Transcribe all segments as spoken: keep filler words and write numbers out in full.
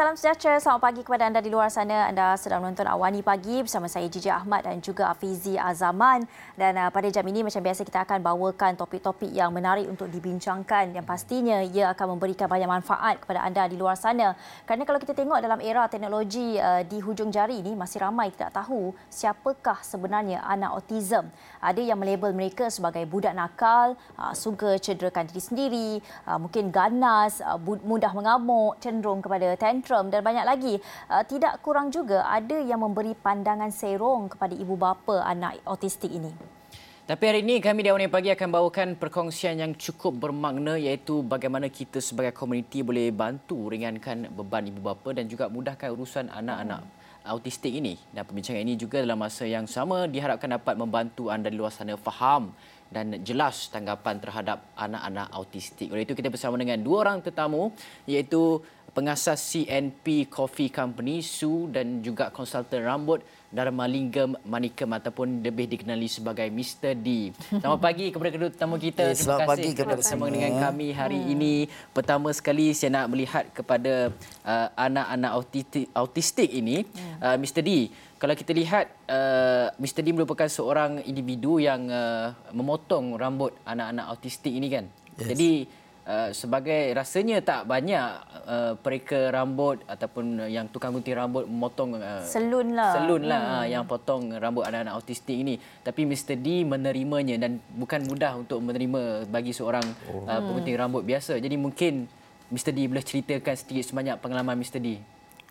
salam sejahtera. Selamat pagi kepada anda di luar sana. Anda sedang menonton Awani Pagi bersama saya Jiji Ahmad dan juga Afizi Azaman. Dan uh, pada jam ini macam biasa kita akan bawakan topik-topik yang menarik untuk dibincangkan. Yang pastinya ia akan memberikan banyak manfaat kepada anda di luar sana. Kerana kalau kita tengok dalam era teknologi uh, di hujung jari ini, masih ramai tidak tahu siapakah sebenarnya anak autism. Ada yang melabel mereka sebagai budak nakal, uh, suka cederakan diri sendiri, uh, mungkin ganas, uh, mudah mengamuk, cenderung kepada tantrum dan banyak lagi. Uh, tidak kurang juga ada yang memberi pandangan serong kepada ibu bapa anak autistik ini. Tapi hari ini kami di Awani Pagi akan bawakan perkongsian yang cukup bermakna, iaitu bagaimana kita sebagai komuniti boleh bantu ringankan beban ibu bapa dan juga mudahkan urusan anak-anak autistik ini. Dan perbincangan ini juga dalam masa yang sama diharapkan dapat membantu anda di luar sana faham dan jelas tanggapan terhadap anak-anak autistik. Oleh itu kita bersama dengan dua orang tetamu, iaitu pengasas C N P Coffee Company, Su, dan juga konsultan rambut Dharmalingam Manikam ataupun lebih dikenali sebagai Mister D. Selamat pagi kepada kedua tetamu kita. Eh, selamat Terima pagi kasih kepada bersama semua. dengan kami hari hmm. ini. Pertama sekali saya nak melihat kepada uh, anak-anak autistik, autistik ini. Hmm. Uh, Mister D, kalau kita lihat uh, Mister D merupakan seorang individu yang uh, memotong rambut anak-anak autistik ini kan. Yes. Jadi Uh, sebagai rasanya tak banyak uh, pereka rambut ataupun yang tukang gunting rambut memotong uh, selun lah, selun lah hmm. uh, yang potong rambut anak-anak autistik ini. Tapi Mister D menerimanya dan bukan mudah untuk menerima bagi seorang oh. uh, penggunting hmm. rambut biasa. Jadi mungkin Mister D boleh ceritakan sedikit sebanyak pengalaman Mister D.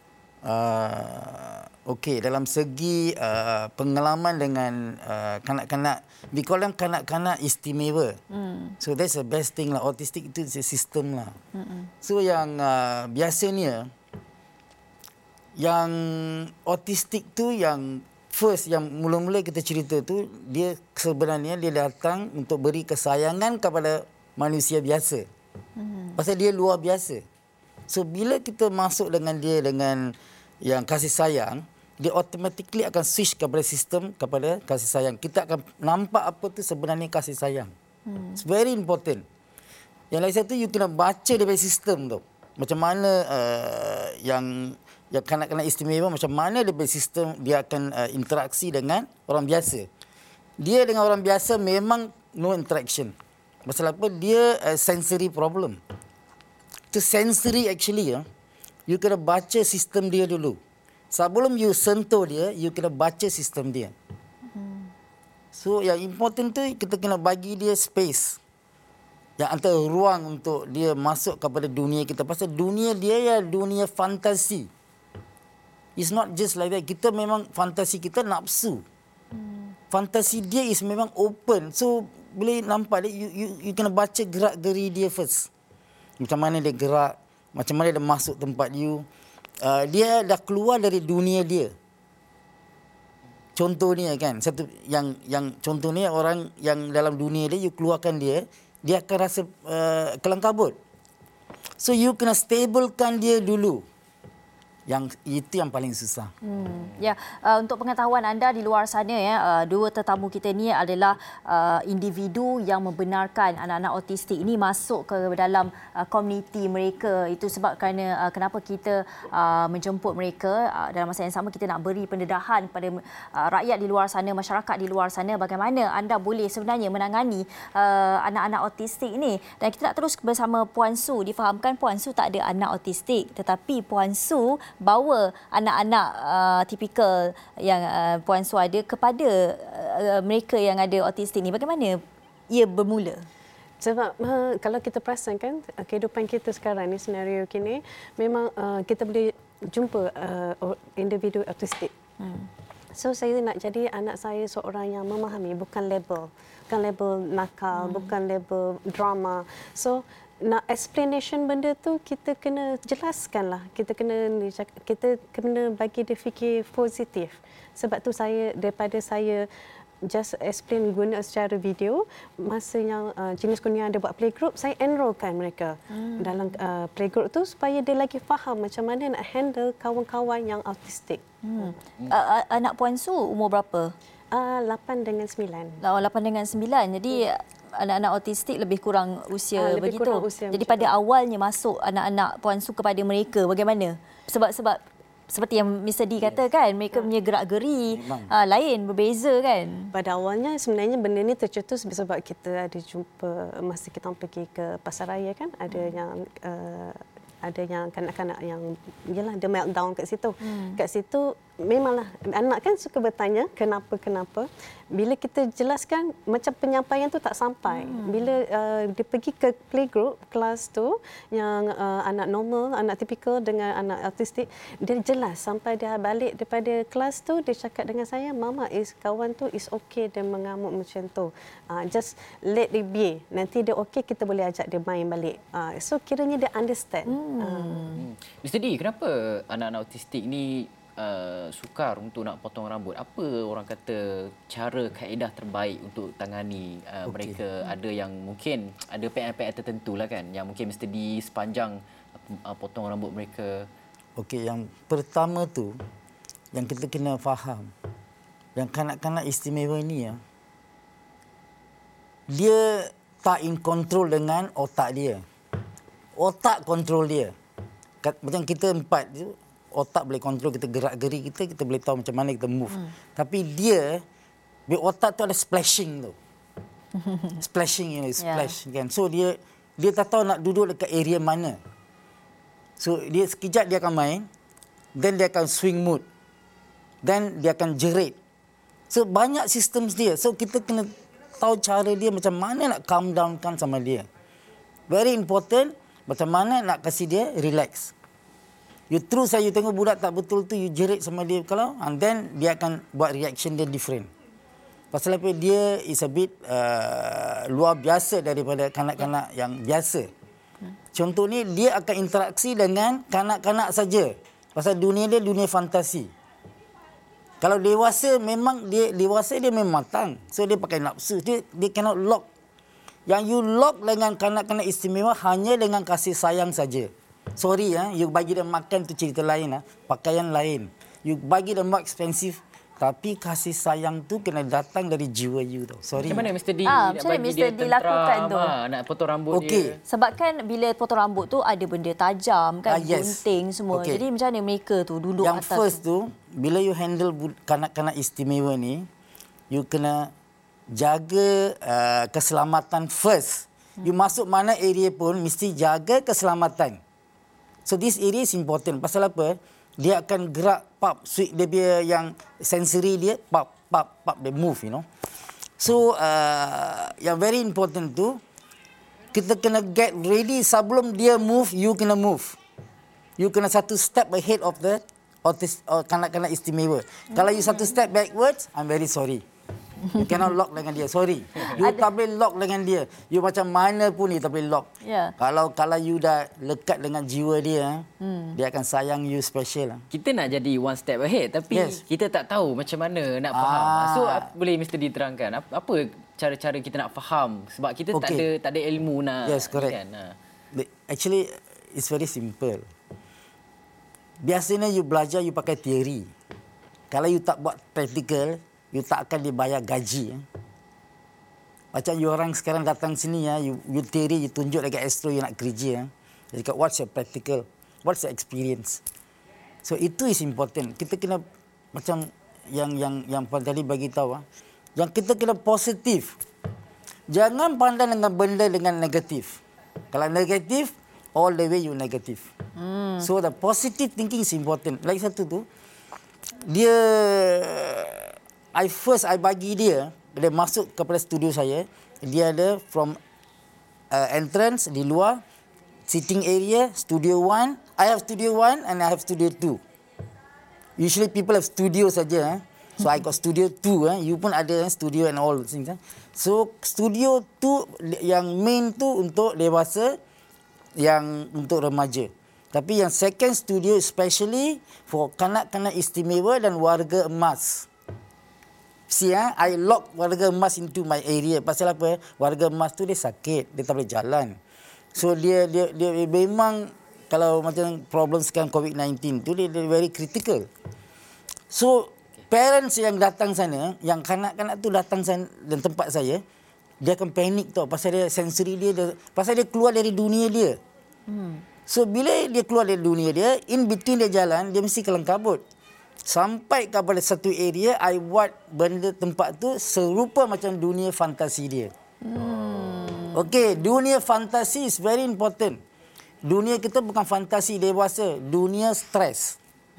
Uh, Okey, dalam segi uh, pengalaman dengan uh, kanak-kanak, we call them kanak-kanak istimewa. Mm. So that's the best thing lah. Autistic itu is a system lah. Mm-mm. So yang uh, biasanya, yang autistic tu yang first, yang mula-mula kita cerita tu, dia sebenarnya dia datang untuk beri kesayangan kepada manusia biasa. Mm. Pasal dia luar biasa. So bila kita masuk dengan dia dengan yang kasih sayang, dia automatically akan switch kepada sistem kepada kasih sayang. Kita akan nampak apa tu sebenarnya kasih sayang. Hmm. It's very important. Yang lain satu, you kena baca daripada sistem tu. Macam mana uh, yang yang kanak-kanak istimewa, macam mana daripada sistem dia akan uh, interaksi dengan orang biasa. Dia dengan orang biasa memang no interaction. Pasal apa? Dia uh, sensory problem. Itu sensory actually ya. You kena baca sistem dia dulu. Sebelum you sentuh dia, you kena baca sistem dia. So yang important tu kita kena bagi dia space. Yang antara ruang untuk dia masuk kepada dunia kita. Pasal dunia dia ya dunia fantasi. It's not just like that. Kita memang fantasi kita nafsu. Fantasi dia is memang open. So boleh nampak dia, you, you, you kena baca gerak geri dia first. Macam mana dia gerak, macam mana dia masuk tempat you. Uh, dia dah keluar dari dunia dia. Contohnya kan, satu yang yang contohnya orang yang dalam dunia dia, you keluarkan dia, dia akan rasa uh, kelang kabut. So you kena stablekan dia dulu. Yang itu yang paling susah. Hmm. Ya, uh, untuk pengetahuan anda di luar sana ya, uh, dua tetamu kita ni adalah uh, individu yang membenarkan anak-anak autistik ini masuk ke dalam uh, komuniti mereka. Itu sebab kerana uh, kenapa kita uh, menjemput mereka uh, dalam masa yang sama kita nak beri pendedahan kepada uh, rakyat di luar sana, masyarakat di luar sana bagaimana anda boleh sebenarnya menangani uh, anak-anak autistik ini. Dan kita nak terus bersama Puan Su. Difahamkan Puan Su tak ada anak autistik, tetapi Puan Su bawa anak-anak uh, tipikal yang uh, Puan Su ada kepada uh, mereka yang ada autistik ni. Bagaimana ia bermula? Sebab uh, kalau kita perasan kan, uh, kehidupan kita sekarang ni, senario kini, memang uh, kita boleh jumpa uh, individu autistik. Hmm. So saya nak jadi anak saya seorang yang memahami, bukan label. Bukan label nakal, hmm. bukan label drama. So nak explanation benda tu kita kena jelaskanlah, kita kena kita kena bagi dia fikir positif. Sebab tu saya daripada saya just explain guna secara video, masa yang uh, jenis kurnia ada buat playgroup, saya enrollkan mereka hmm. dalam uh, playgroup tu supaya dia lagi faham macam mana nak handle kawan-kawan yang autistik. Hmm. Uh, anak Puan Su umur berapa? Uh, lapan dengan sembilan. lapan dengan sembilan. Jadi hmm. anak-anak autistik lebih kurang usia Ah, lebih begitu. kurang usia Jadi macam pada awalnya masuk anak-anak Puan Su kepada mereka bagaimana? Sebab sebab seperti yang Mister D katakan, mereka punya gerak-geri uh, lain, berbeza kan? Pada awalnya sebenarnya benda ni tercetus sebab kita ada jumpa masa kita pergi ke Pasaraya kan, ada yang uh, ada yang kanak-kanak yang yalah dia meltdown kat situ. Hmm. Kat situ memanglah anak kan suka bertanya kenapa-kenapa. Bila kita jelaskan macam penyampaian tu tak sampai. Hmm. Bila uh, dia pergi ke playgroup kelas tu yang uh, anak normal, anak tipikal dengan anak autistik, dia jelas sampai dia balik daripada kelas tu dia cakap dengan saya, mama is kawan tu is okay dia mengamuk macam tu. Uh, just let it be. Nanti dia okay kita boleh ajak dia main balik. Uh, so kiranya dia understand. Hmm. Hmm. Mister D, kenapa anak-anak autistik ni uh, sukar untuk nak potong rambut? Apa orang kata cara kaedah terbaik untuk tangani uh, okay. mereka? Ada yang mungkin ada P M P M tertentu lah kan, yang mungkin Mister D sepanjang uh, potong rambut mereka. Okey, yang pertama tu yang kita kena faham, yang kanak-kanak istimewa ni ya, dia tak in control dengan otak dia. Otak kontrol dia. Macam kita empat, otak boleh kontrol kita gerak-geri kita, kita boleh tahu macam mana kita move. Hmm. Tapi dia, dia otak tu ada splashing tu. Splashing, you know, splash yeah. kan. So dia dia tak tahu nak duduk dekat area mana. So dia sekejap dia akan main, then dia akan swing mood. Then dia akan jerit. So banyak sistem dia. So kita kena tahu cara dia macam mana nak calm down kan sama dia. Very important. Macam mana nak kasih dia relax. You terus saya tengok budak tak betul tu, you jerit sama dia kalau, and then dia akan buat reaction dia different. Pasal apa? Dia is a bit uh, luar biasa daripada kanak-kanak yang biasa. Contoh ni, dia akan interaksi dengan kanak-kanak saja. Pasal dunia dia dunia fantasi. Kalau dewasa memang dia dewasa dia memang matang. So dia pakai nafsu. Dia dia cannot lock. Yang you lock dengan kanak-kanak istimewa hanya dengan kasih sayang saja. Sorry ya, you bagi dia makan tu cerita lain ah, pakaian lain. You bagi dia more expensive, tapi kasih sayang tu kena datang dari jiwa you tau. Sorry. Macam mana Mister D ah, nak macam bagi Mister dia D lakukan tu? Ha, nak potong rambut okay. dia. Sebab kan bila potong rambut tu ada benda tajam kan, ah, yes. gunting semua. Okay. Jadi macam mana mereka tu duduk Yang atas? Yang first tu, bila you handle kanak-kanak istimewa ni, you kena jaga uh, keselamatan first. You masuk mana area pun mesti jaga keselamatan. So this area is important. Pasal apa? Dia akan gerak pop, switch dia punya yang sensory dia pop pop pop dia move, you know. So uh, yang very important tu kita kena get ready sebelum dia move, you kena move. You kena satu step ahead of the autis, uh, kanak-kanak istimewa. Hmm. Kalau you satu step backwards, I'm very sorry. You cannot lock dengan dia. Sorry. You Ada. tak boleh lock dengan dia. You macam mana pun you tak boleh lock. Yeah. Kalau kalau you dah lekat dengan jiwa dia, hmm. dia akan sayang you special. Kita nak jadi one step ahead tapi yes. kita tak tahu macam mana nak faham. Ah. So boleh Mister D terangkan apa cara-cara kita nak faham sebab kita okay. tak ada tak ada ilmu nak. Yes, correct. Kan? Actually it's very simple. Biasanya you belajar you pakai teori. Kalau you tak buat practical, you tak akan dibayar gaji. Eh. Macam you orang sekarang datang sini, ya, you, you teori, you tunjuk dekat Astro, you nak kerja. Eh. Jadi, what's your practical? What's your experience? So, itu is important. Kita kena, macam yang yang yang Puan tadi bagi tahu, eh. yang kita kena positif. Jangan pandang dengan benda dengan negatif. Kalau negatif, all the way you negative. Hmm. So, the positive thinking is important. Like satu tu, dia... I first I bagi dia, dia masuk kepada studio saya, dia ada from uh, entrance di luar, sitting area, studio one. I have studio one and I have studio two. Usually people have studio saja. Eh. So I got studio two. Eh. You pun ada eh, studio and all things. Eh. So studio two yang main tu untuk dewasa, yang untuk remaja. Tapi yang second studio especially for kanak-kanak istimewa dan warga emas. See, eh, I lock warga emas into my area. Pasal apa? Warga emas tu dia sakit, dia tak boleh jalan. So dia dia dia memang kalau macam problem sekarang COVID nineteen tu dia, dia very critical. So parents yang datang sana, yang kanak-kanak tu datang sana dan tempat saya, dia akan panik tau pasal dia sensory dia, dia pasal dia keluar dari dunia dia. Hmm. So bila dia keluar dari dunia dia, in between dia jalan, dia mesti kelang kabut. Sampai kepada satu area, I buat benda tempat tu serupa macam dunia fantasi dia. Hmm. Okey, dunia fantasi is very important. Dunia kita bukan fantasi dewasa, dunia stres.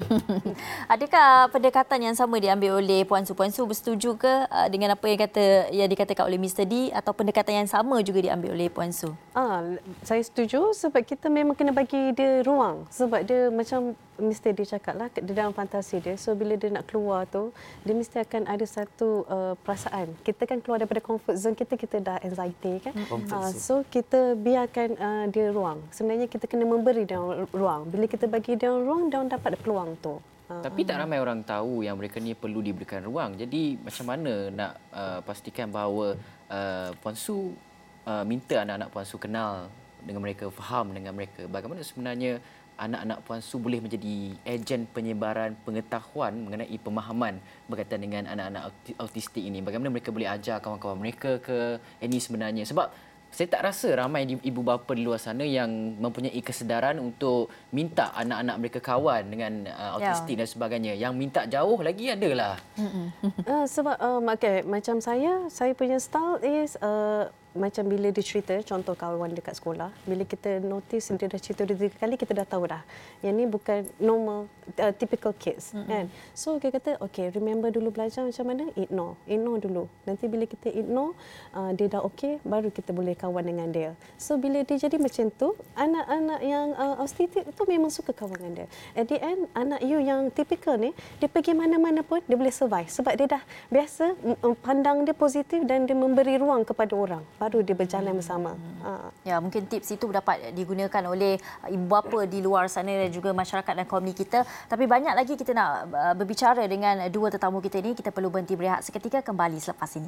Adakah pendekatan yang sama diambil oleh Puan Su? Puan Su bersetuju ke uh, dengan apa yang kata yang dikatakan oleh Mister D, atau pendekatan yang sama juga diambil oleh Puan Su? Ah, saya setuju sebab kita memang kena bagi dia ruang, sebab dia macam Mister D cakap lah, di dalam fantasi dia. So bila dia nak keluar tu, dia mesti akan ada satu uh, perasaan. Kita kan keluar daripada comfort zone kita, kita dah anxiety kan. Uh, so kita biarkan uh, dia ruang. Sebenarnya kita kena memberi dia ruang. Bila kita bagi dia ruang, dia dapat peluang tu. Uh, Tapi tak ramai orang tahu yang mereka ni perlu diberikan ruang. Jadi macam mana nak uh, pastikan bahawa uh, Puan Su uh, minta anak-anak Puan Su kenal dengan mereka, faham dengan mereka. Bagaimana sebenarnya anak-anak Puan Su boleh menjadi ejen penyebaran pengetahuan mengenai pemahaman berkaitan dengan anak-anak autistik ini? Bagaimana mereka boleh ajar kawan-kawan mereka ke ini sebenarnya? Sebab saya tak rasa ramai ibu bapa di luar sana yang mempunyai kesedaran untuk minta anak-anak mereka kawan dengan uh, autistik yeah. dan sebagainya. Yang minta jauh lagi adalah. uh, sebab um, okay, macam saya, saya punya style is uh, macam bila dia cerita, contoh kawan dekat sekolah, bila kita notice dia dah cerita dua tiga kali, kita dah tahu dah yang ni bukan normal, uh, typical kids. Mm-hmm. Kan? So kita kata, okay, remember dulu belajar macam mana? Ignore. Ignore dulu. Nanti bila kita ignore, uh, dia dah okay, baru kita boleh kawan dengan dia. So bila dia jadi macam tu, anak-anak yang uh, autistic tu memang suka kawan dengan dia. At the end, anak you yang typical ni, dia pergi mana-mana pun, dia boleh survive. Sebab dia dah biasa pandang dia positif dan dia memberi ruang kepada orang. Baru dia berjalan bersama. Hmm. Ya, mungkin tips itu dapat digunakan oleh ibu bapa di luar sana dan juga masyarakat dan komuniti kita. Tapi banyak lagi kita nak berbicara dengan dua tetamu kita ini. Kita perlu berhenti berehat seketika, kembali selepas ini.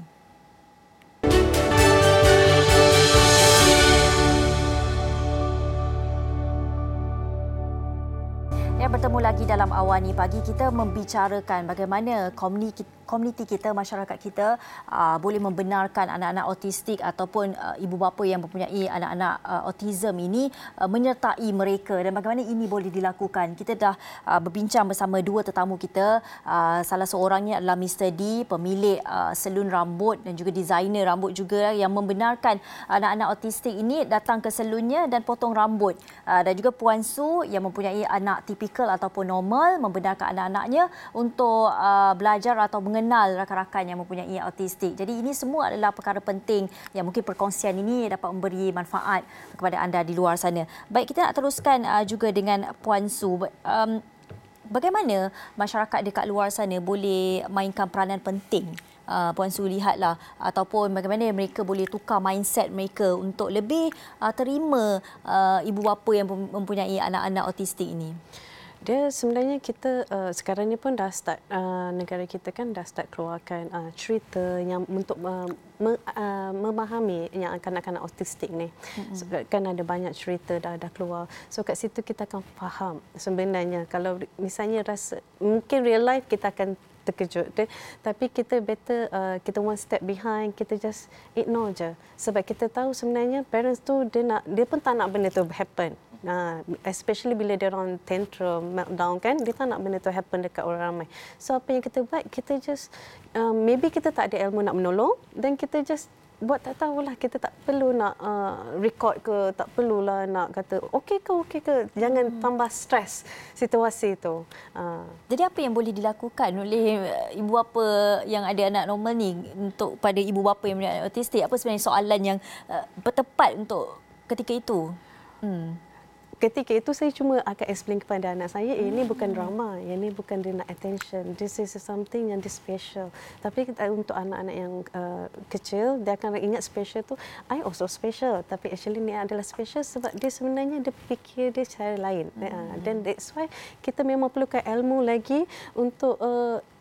Ya, bertemu lagi dalam Awani Pagi. Kita membicarakan bagaimana komuniti komuniti kita, masyarakat kita uh, boleh membenarkan anak-anak autistik ataupun uh, ibu bapa yang mempunyai anak-anak uh, autism ini uh, menyertai mereka, dan bagaimana ini boleh dilakukan. Kita dah uh, berbincang bersama dua tetamu kita. Uh, salah seorangnya adalah Mister D, pemilik uh, salon rambut dan juga designer rambut juga, yang membenarkan anak-anak autistik ini datang ke salonnya dan potong rambut. Uh, dan juga Puan Su yang mempunyai anak tipikal ataupun normal, membenarkan anak-anaknya untuk uh, belajar atau mengenal rakan-rakan yang mempunyai autistik. Jadi ini semua adalah perkara penting yang mungkin perkongsian ini dapat memberi manfaat kepada anda di luar sana. Baik, kita nak teruskan uh, juga dengan Puan Su. Um, bagaimana masyarakat dekat luar sana boleh mainkan peranan penting? Uh, Puan Su lihatlah, ataupun bagaimana mereka boleh tukar mindset mereka untuk lebih uh, terima uh, ibu bapa yang mempunyai anak-anak autistik ini. Dia sebenarnya kita uh, sekarang ni pun dah start, uh, negara kita kan dah start keluarkan uh, cerita yang untuk uh, me, uh, memahami yang kanak-kanak autistik ni. Mm-hmm. So, kan ada banyak cerita dah dah keluar. So kat situ kita akan faham sebenarnya, kalau misalnya rasa mungkin real life kita akan terkejut, tapi kita better uh, kita one step behind, kita just ignore je, sebab kita tahu sebenarnya parents tu dia nak, dia pun tak nak benda tu happen. Nah, especially bila dia orang tantrum, meltdown kan, dia tak nak benda tu happen dekat orang ramai. So apa yang kita buat, kita just uh, maybe kita tak ada ilmu nak menolong, dan kita just buat tak tahulah, kita tak perlu nak uh, record ke, tak perlulah nak kata okey ke okey ke, jangan hmm. tambah stres situasi itu. Uh. Jadi apa yang boleh dilakukan oleh ibu bapa yang ada anak normal ni untuk pada ibu bapa yang mempunyai autistik? Apa sebenarnya soalan yang uh, bertepat untuk ketika itu? Hmm. Ketika itu saya cuma akan explain kepada anak saya, eh, ini bukan drama, yang ini bukan dia nak attention, this is something yang dia special. Tapi untuk anak-anak yang uh, kecil, dia akan ingat special tu, I also special, tapi actually ni adalah special sebab dia sebenarnya dia fikir dia cara lain. Dan mm-hmm. uh, that's why kita memang perlukan ilmu lagi untuk uh,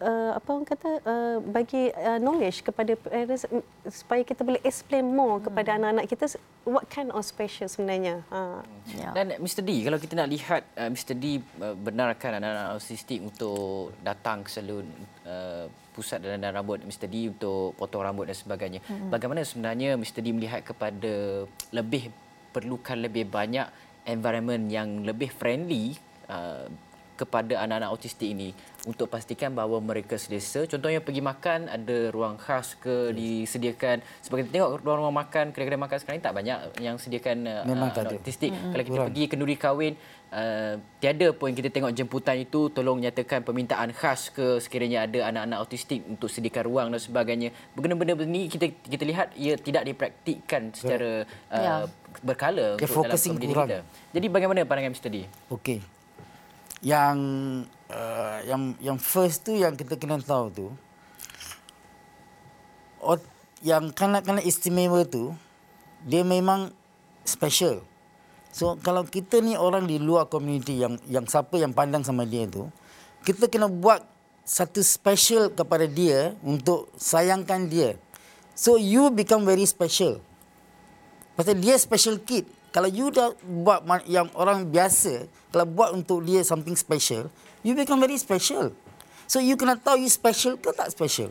uh, apa orang kata uh, bagi uh, knowledge kepada parents mm, supaya kita boleh explain more hmm. kepada anak-anak kita what kind of special sebenarnya. Ha. Ya. Dan mister D, kalau kita nak lihat uh, mister D uh, benarkan anak-anak autistik untuk datang ke salon uh, pusat dan rambut mister D untuk potong rambut dan sebagainya. Hmm. Bagaimana sebenarnya mister D melihat kepada lebih perlukan lebih banyak environment yang lebih friendly uh, kepada anak-anak autistik ini untuk pastikan bahawa mereka selesa. Contohnya pergi makan, ada ruang khas ke disediakan. Sebagai kita tengok ruang-ruang makan, kedai-kedai makan sekarang ini tak banyak yang sediakan uh, anak autistik. Mm-hmm. Kalau kita Kurang. pergi kenduri kahwin, uh, tiada pun kita tengok jemputan itu tolong nyatakan permintaan khas ke sekiranya ada anak-anak autistik untuk sediakan ruang dan sebagainya. Benda-benda ini kita kita lihat ia tidak dipraktikkan secara uh, yeah. berkala okay, untuk dalam komuniti kita. Jadi bagaimana pandangan mister D? Okey. Yang uh, yang yang first tu yang kita kena tahu tu, ot, yang kanak-kanak istimewa tu dia memang special. So kalau kita ni orang di luar komuniti yang yang siapa yang pandang sama dia tu, kita kena buat satu special kepada dia untuk sayangkan dia. So you become very special. Pasal dia special kid. Kalau you dah buat yang orang biasa, kalau buat untuk dia something special, you become very special. So you kena tahu you special ke tak special.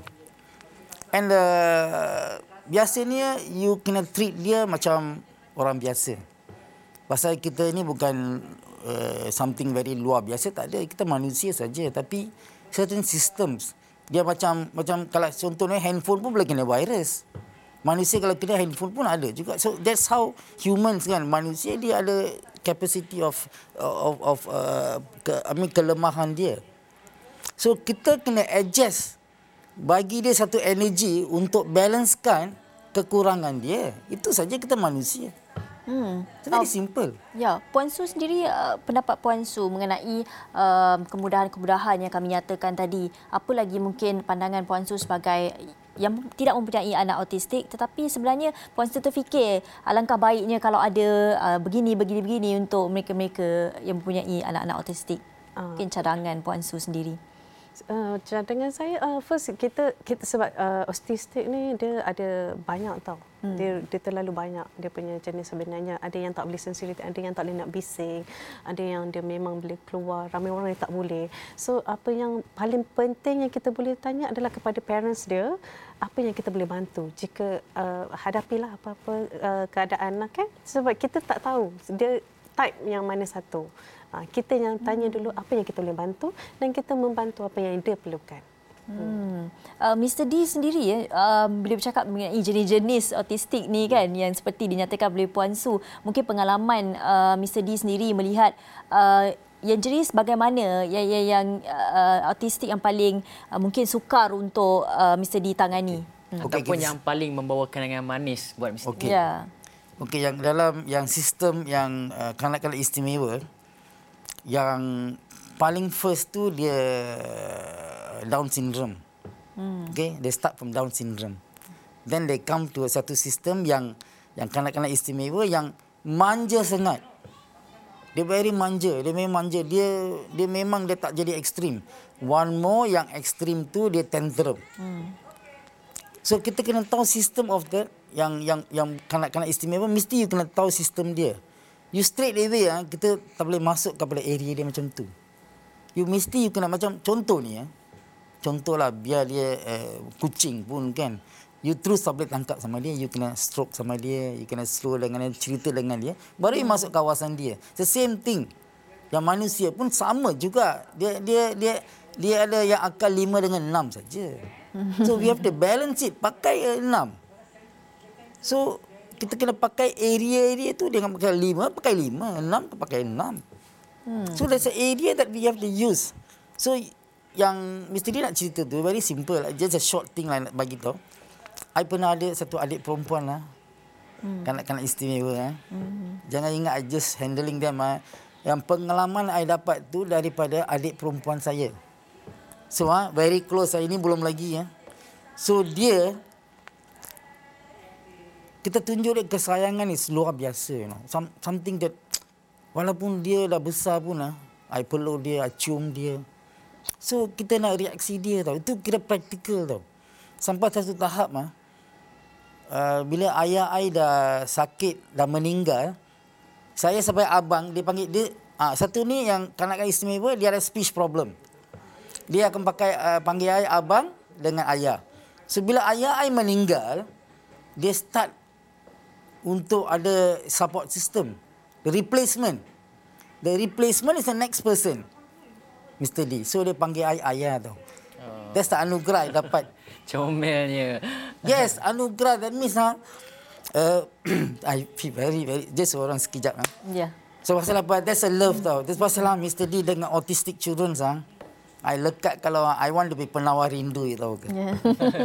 And uh, biasanya you kena treat dia macam orang biasa. Pasal kita ni bukan uh, something very luar biasa, tak ada. Kita manusia saja. Tapi certain systems, dia macam macam kalau contohnya handphone pun boleh kena virus. Manusia kalau kena handphone pun ada juga. So that's how humans kan, manusia dia ada capacity of of of uh, ke, I mean kelemahan dia. So kita kena adjust, bagi dia satu energi untuk balancekan kekurangan dia. Itu saja kita manusia. Hmm, it's very simple. Ya, Puan Su sendiri, uh, pendapat Puan Su mengenai uh, kemudahan-kemudahan yang kami nyatakan tadi. Apa lagi mungkin pandangan Puan Su sebagai yang tidak mempunyai anak autistik, tetapi sebenarnya Puan Su terfikir alangkah baiknya kalau ada uh, begini, begini, begini untuk mereka-mereka yang mempunyai anak-anak autistik. Uh. Mungkin cadangan Puan Su sendiri. Uh, cadangan saya, uh, first kita kita sebab uh, autistik ni dia ada banyak tau. Hmm. Dia dia terlalu banyak dia punya jenis sebenarnya. Ada yang tak boleh sensitif, ada yang tak boleh nak bising, ada yang dia memang boleh keluar, ramai orang yang tak boleh. So apa yang paling penting yang kita boleh tanya adalah kepada parents dia, apa yang kita boleh bantu jika uh, hadapilah apa-apa uh, keadaan lah kan. Sebab kita tak tahu dia type yang mana satu. Kita yang tanya dulu apa yang kita boleh bantu dan kita membantu apa yang dia perlukan. Hmm. Uh, mister D sendiri ya, uh, bila bercakap mengenai jenis-jenis autistik ni kan yang seperti dinyatakan oleh Puan Su, mungkin pengalaman uh, mister D sendiri melihat uh, yang jenis bagaimana yang yang, yang uh, autistik yang paling uh, mungkin sukar untuk uh, mister D tangani. Hmm. Ataupun okay, yang paling membawa kenangan manis buat mister D. Okey. Ya. Okey, yang dalam yang sistem yang uh, kanak-kanak istimewa, yang paling first tu dia Down syndrome. Hmm. Okay, they start from Down syndrome. Then they come to satu sistem yang yang kanak-kanak istimewa yang manja sangat. Dia very manja, dia memang manja. Dia dia memang dia tak jadi ekstrim. One more yang ekstrim tu dia tantrum. Hmm. So kita kena tahu sistem of that yang yang yang kanak-kanak istimewa, mesti you kena tahu sistem dia. You straight away, ha, kita tak boleh masuk kepada area dia macam tu. You mesti you kena macam, contoh ni, ha, contohlah biar dia uh, kucing pun kan. You terus tak boleh tangkap sama dia, you kena stroke sama dia, you kena slow dengan dia, cerita dengan dia, baru you masuk kawasan dia. The same thing. Yang manusia pun sama juga. Dia dia dia dia ada yang akal lima dengan enam saja. So we have to balance it, pakai enam. So kita kena pakai area-area tu, dengan pakai lima, pakai lima, enam, pakai enam. Hmm. So there's an area that we have to use. So yang mister D nak cerita tu very simple, just a short thing lah nak bagi tahu. I pernah ada satu adik perempuan lah, hmm. kanak-kanak istimewa. Ha? Hmm. Jangan ingat I just handling them. Ha? Yang pengalaman I dapat tu daripada adik perempuan saya. So ha? very close, ini belum lagi. Ha? So dia, kita tunjuk dia kesayangan ni luar biasa. You know. Some, something that, walaupun dia dah besar pun, ha, I peluk dia, I cium dia. So kita nak reaksi dia tau. Itu kira praktikal tau. Sampai satu tahap ah, uh, bila ayah I dah sakit, dah meninggal, saya sampai abang, dia panggil dia, ah, satu ni yang kanak-kanak istimewa, dia ada speech problem. Dia akan pakai uh, panggil I abang dengan ayah. So bila ayah I meninggal, dia start untuk ada support system. The replacement. The replacement is the next person. Mister D. So dia panggil I ayah tau. Oh. That's the anugerah I dapat. Comelnya. Yes, anugerah. That means ha, uh, I feel very, very, just orang sekejap. Ha. Ya. Yeah. So pasal apa? That's a love tau. That's pasal lah Mister D dengan autistic children ha. I lekat kalau I want to be penawar rindu tau ke. Yeah.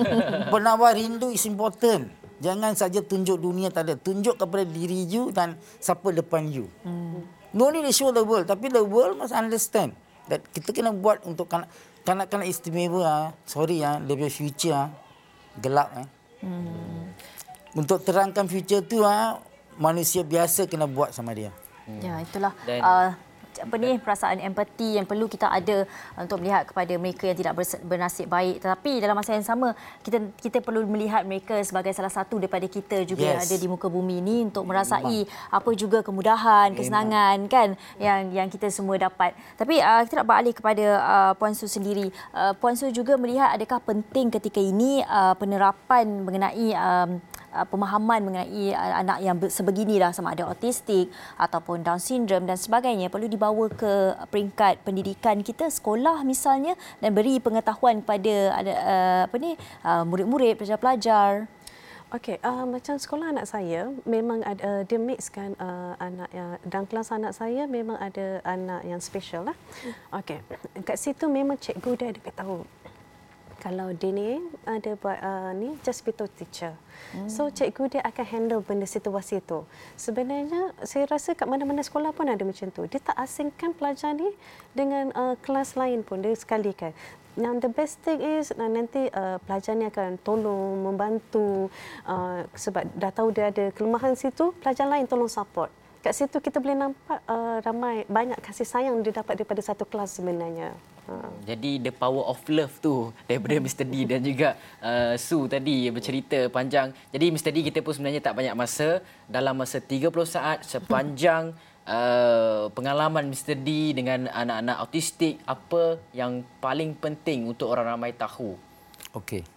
Penawar rindu is important. Jangan saja tunjuk dunia, tak ada. Tunjuk kepada diri you dan siapa depan you. Hmm. No need to show the world. Tapi the world must understand that kita kena buat untuk kanak, kanak-kanak istimewa. Ha. Sorry, ha. Dia punya future ha. gelap. Ha. Hmm. Untuk terangkan future tu, ha, manusia biasa kena buat sama dia. Hmm. Ya, itulah. Dan uh, apa ni, perasaan empati yang perlu kita ada untuk melihat kepada mereka yang tidak bernasib baik. Tetapi dalam masa yang sama, kita kita perlu melihat mereka sebagai salah satu daripada kita juga yes. yang ada di muka bumi ini untuk merasai Memang. apa juga kemudahan, kesenangan Memang. kan yang yang kita semua dapat. Tapi uh, kita nak beralih kepada uh, Puan Su sendiri. Uh, Puan Su juga melihat adakah penting ketika ini uh, penerapan mengenai um, pemahaman mengenai anak yang sebeginilah, sama ada autistik ataupun Down syndrome dan sebagainya, perlu dibawa ke peringkat pendidikan kita, sekolah misalnya, dan beri pengetahuan kepada uh, apa ni uh, murid-murid, pelajar-pelajar. Okey, uh, macam sekolah anak saya memang ada, uh, dia mixkan uh, anak yang dalam kelas anak saya memang ada anak yang special lah. Okey, kat situ memang cikgu dia ada beritahu kalau dia ni ada buat uh, ni just betul teacher. Hmm. So cikgu dia akan handle benda situasi itu. Sebenarnya saya rasa kat mana-mana sekolah pun ada macam tu. Dia tak asingkan pelajar ni dengan uh, kelas lain pun, dia sekalikan. Now the best thing is uh, nanti uh, pelajar ni akan tolong, membantu uh, sebab dah tahu dia ada kelemahan situ, pelajar lain tolong support. Kat situ kita boleh nampak uh, ramai banyak kasih sayang dia dapat daripada satu kelas sebenarnya. Jadi the power of love tu daripada Mister D dan juga uh, Su tadi bercerita panjang. Jadi Mister D, kita pun sebenarnya tak banyak masa. Dalam masa tiga puluh saat sepanjang uh, pengalaman Mister D dengan anak-anak autistik, apa yang paling penting untuk orang ramai tahu? Okey.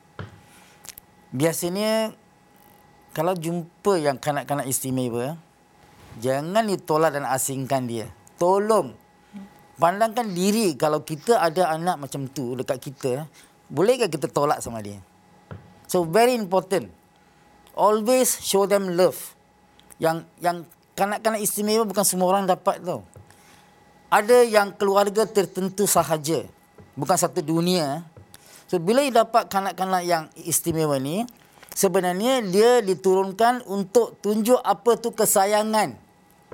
Biasanya kalau jumpa yang kanak-kanak istimewa, jangan ditolak dan asingkan dia. Tolong pandangkan diri, kalau kita ada anak macam tu dekat kita, bolehkah kita tolak sama dia? So very important. Always show them love. Yang yang kanak-kanak istimewa bukan semua orang dapat tau. Ada yang keluarga tertentu sahaja, bukan satu dunia. So bila you dapat kanak-kanak yang istimewa ni, sebenarnya dia diturunkan untuk tunjuk apa tu kesayangan.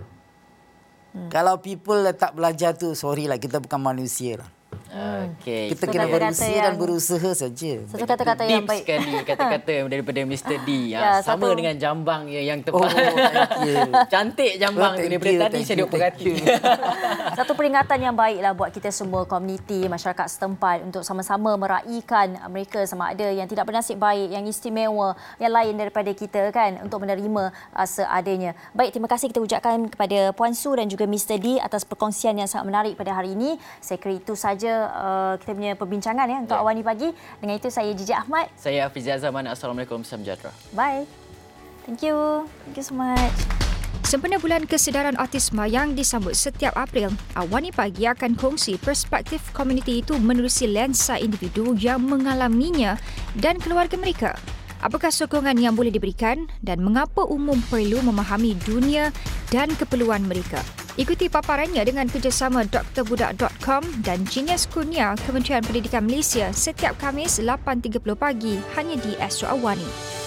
Hmm. Kalau people tak belajar tu, sorry lah, kita bukan manusia lah. Okay. Kita so, kena berusaha yang, dan berusaha saja. Satu kata-kata yang baik sekali, kata-kata daripada Mister D. Ya, sama satu... dengan jambang yang tepat. Oh, cantik jambang oh, daripada you, tadi saya duk perhati. Satu peringatan yang baiklah buat kita semua, komuniti, masyarakat setempat, untuk sama-sama meraihkan mereka sama ada yang tidak bernasib baik, yang istimewa, yang lain daripada kita kan, untuk menerima uh, seadanya. Baik, terima kasih kita ucapkan kepada Puan Su dan juga Mister D atas perkongsian yang sangat menarik pada hari ini. Saya kira itu saja uh, kita punya perbincangan ya untuk yeah. Awani Pagi. Dengan itu saya Jijik Ahmad. Saya Hafizi Azaman. Assalamualaikum, salam sejahtera. Bye. Thank you. Thank you so much. Sempena Bulan Kesedaran Autisma yang disambut setiap April, Awani Pagi akan kongsi perspektif komuniti itu menerusi lensa individu yang mengalaminya dan keluarga mereka. Apakah sokongan yang boleh diberikan dan mengapa umum perlu memahami dunia dan keperluan mereka? Ikuti paparannya dengan kerjasama d r budak dot com dan Genius Kurnia Kementerian Pendidikan Malaysia setiap Khamis lapan tiga puluh pagi hanya di Astro Awani.